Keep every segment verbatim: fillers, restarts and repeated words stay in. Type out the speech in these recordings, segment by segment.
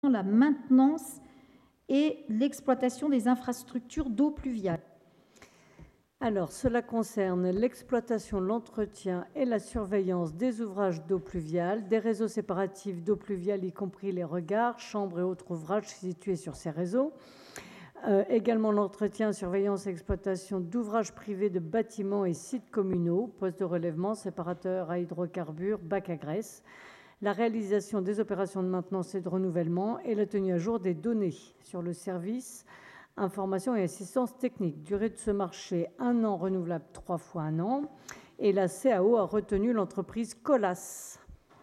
la maintenance et l'exploitation des infrastructures d'eau pluviale. Alors, cela concerne l'exploitation, l'entretien et la surveillance des ouvrages d'eau pluviale, des réseaux séparatifs d'eau pluviale, y compris les regards, chambres et autres ouvrages situés sur ces réseaux. Euh, également l'entretien, surveillance et exploitation d'ouvrages privés de bâtiments et sites communaux, postes de relèvement, séparateurs à hydrocarbures, bacs à graisse, la réalisation des opérations de maintenance et de renouvellement et la tenue à jour des données sur le service, information et assistance technique. Durée de ce marché, un an renouvelable trois fois un an. Et la C A O a retenu l'entreprise Colas.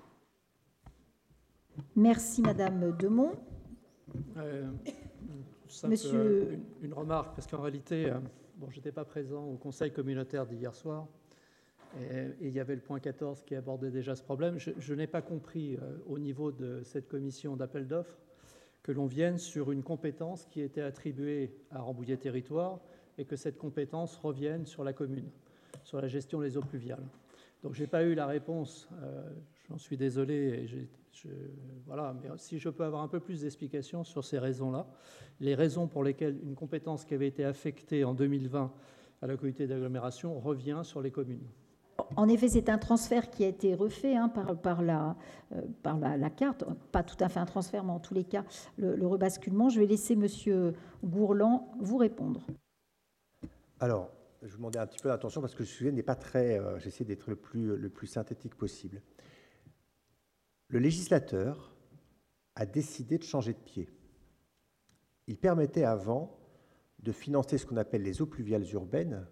Merci Madame Demont. Euh, simple, Monsieur... euh, une, une remarque, parce qu'en réalité, euh, bon, je n'étais pas présent au conseil communautaire d'hier soir, et, et il y avait le point quatorze qui abordait déjà ce problème. Je, je n'ai pas compris euh, au niveau de cette commission d'appel d'offres que l'on vienne sur une compétence qui était attribuée à Rambouillet Territoire et que cette compétence revienne sur la commune, sur la gestion des eaux pluviales. Donc je n'ai pas eu la réponse, euh, j'en suis désolé, et j'ai, je, voilà, mais si je peux avoir un peu plus d'explications sur ces raisons-là, les raisons pour lesquelles une compétence qui avait été affectée en deux mille vingt à la communauté d'agglomération revient sur les communes. En effet, c'est un transfert qui a été refait hein, par, par, la, euh, par la, la carte, pas tout à fait un transfert, mais en tous les cas, le, le rebasculement. Je vais laisser Monsieur Gourland vous répondre. Alors, je vous demandais un petit peu d'attention parce que le sujet n'est pas très... Euh, j'essaie d'être le plus, le plus synthétique possible. Le législateur a décidé de changer de pied. Il permettait avant de financer ce qu'on appelle les eaux pluviales urbaines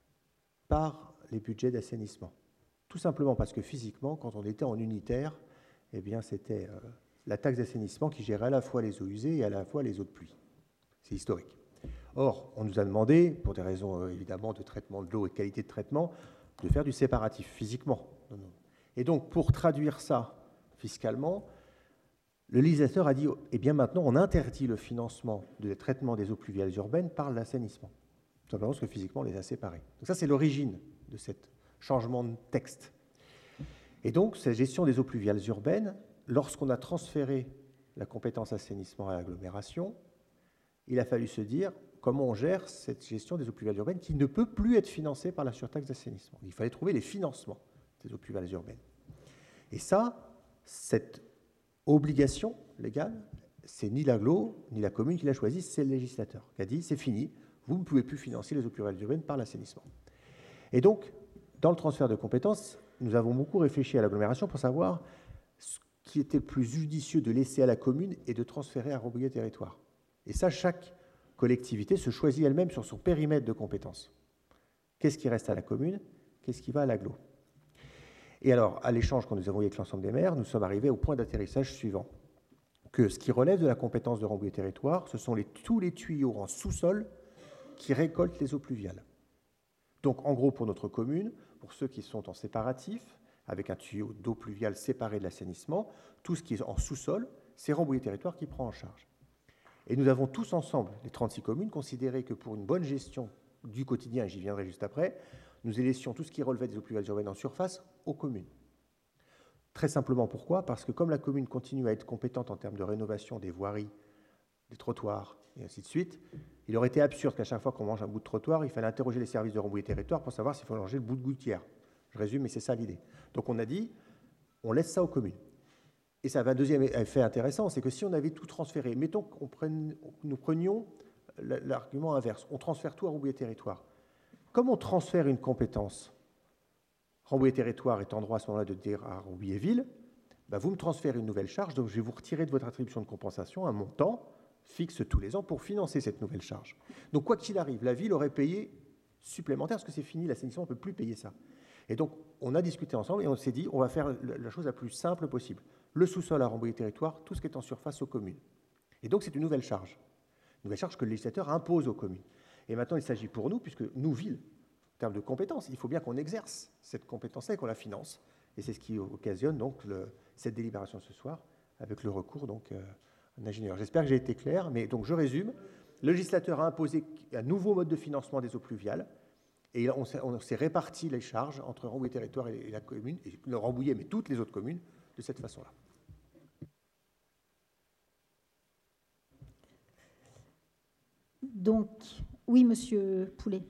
par les budgets d'assainissement. Tout simplement parce que physiquement, quand on était en unitaire, eh bien, c'était euh, la taxe d'assainissement qui gérait à la fois les eaux usées et à la fois les eaux de pluie. C'est historique. Or, on nous a demandé, pour des raisons euh, évidemment de traitement de l'eau et de qualité de traitement, de faire du séparatif physiquement. Et donc, pour traduire ça fiscalement, le législateur a dit, eh bien maintenant, on interdit le financement du traitement des eaux pluviales urbaines par l'assainissement. Tout simplement parce que physiquement, on les a séparés. Donc ça, c'est l'origine de ce changement de texte. Et donc, cette gestion des eaux pluviales urbaines, lorsqu'on a transféré la compétence assainissement à l'agglomération, il a fallu se dire comment on gère cette gestion des eaux pluviales urbaines qui ne peut plus être financée par la surtaxe d'assainissement. Il fallait trouver les financements des eaux pluviales urbaines. Et ça, cette obligation légale, c'est ni l'agglo, ni la commune qui l'a choisie, c'est le législateur qui a dit c'est fini, vous ne pouvez plus financer les eaux pluviales urbaines par l'assainissement. Et donc, dans le transfert de compétences, nous avons beaucoup réfléchi à l'agglomération pour savoir ce qui était le plus judicieux de laisser à la commune et de transférer à Rambouillet Territoire. Et ça, chaque collectivité se choisit elle-même sur son périmètre de compétences. Qu'est-ce qui reste à la commune? Qu'est-ce qui va à l'agglo? Et alors, à l'échange que nous avons eu avec l'ensemble des maires, nous sommes arrivés au point d'atterrissage suivant. Que ce qui relève de la compétence de Rambouillet Territoire, ce sont les, tous les tuyaux en sous-sol qui récoltent les eaux pluviales. Donc, en gros, pour notre commune, pour ceux qui sont en séparatif, avec un tuyau d'eau pluviale séparé de l'assainissement, tout ce qui est en sous-sol, c'est Rambouillet Territoire qui prend en charge. Et nous avons tous ensemble, les trente-six communes, considéré que pour une bonne gestion du quotidien, et j'y viendrai juste après, nous laissions tout ce qui relevait des eaux pluviales urbaines en surface aux communes. Très simplement, pourquoi? Parce que comme la commune continue à être compétente en termes de rénovation des voiries, des trottoirs, et ainsi de suite, il aurait été absurde qu'à chaque fois qu'on mange un bout de trottoir, il fallait interroger les services de Rambouillet Territoire pour savoir s'il faut manger le bout de gouttière. Je résume, mais c'est ça l'idée. Donc on a dit, on laisse ça aux communes. Et ça avait un deuxième effet intéressant, c'est que si on avait tout transféré, mettons que prenne, nous prenions l'argument inverse, on transfère tout à Rambouillet Territoire. Comme on transfère une compétence, Rambouillet Territoire est en droit à ce moment-là de dire à Rambouillet Ville, bah vous me transférez une nouvelle charge, donc je vais vous retirer de votre attribution de compensation un montant fixe tous les ans pour financer cette nouvelle charge. Donc quoi qu'il arrive, la ville aurait payé supplémentaire, parce que c'est fini, l'assainissement ne peut plus payer ça. Et donc on a discuté ensemble et on s'est dit, on va faire la chose la plus simple possible. Le sous-sol à Rambouillet Territoire, tout ce qui est en surface aux communes. Et donc c'est une nouvelle charge. Une nouvelle charge que le législateur impose aux communes. Et maintenant il s'agit pour nous, puisque nous, villes, en termes de compétences, il faut bien qu'on exerce cette compétence-là et qu'on la finance. Et c'est ce qui occasionne donc le, cette délibération ce soir, avec le recours donc euh, un ingénieur. J'espère que j'ai été clair, mais donc je résume. Le législateur a imposé un nouveau mode de financement des eaux pluviales, et on s'est, on s'est réparti les charges entre Rambouillet Territoire et la commune, et le Rambouillet, mais toutes les autres communes, de cette façon-là. Donc, oui, Monsieur Poulet.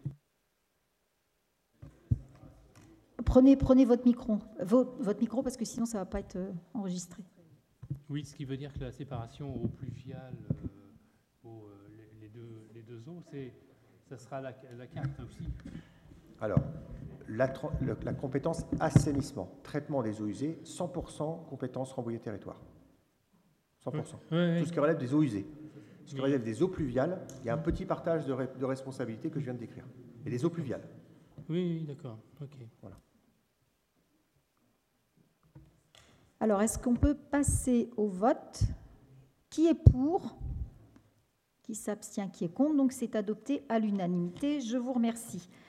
Prenez, prenez votre micro, votre, votre micro parce que sinon ça ne va pas être euh, enregistré. Oui, ce qui veut dire que la séparation eau pluviale, euh, eau, euh, les, les, deux, les deux eaux, c'est, ça sera la, la carte aussi. Alors, la, la, la compétence assainissement, traitement des eaux usées, cent pour cent compétence Rambouillet Territoire. cent pour cent. Oui, oui, Tout ce qui relève des eaux usées. Ce qui oui. relève des eaux pluviales, il y a un petit partage de, de responsabilité que je viens de décrire. Et les eaux pluviales. Oui, oui, d'accord. Ok. Voilà. Alors, est-ce qu'on peut passer au vote? Qui est pour? Qui s'abstient? Qui est contre? Donc, c'est adopté à l'unanimité. Je vous remercie.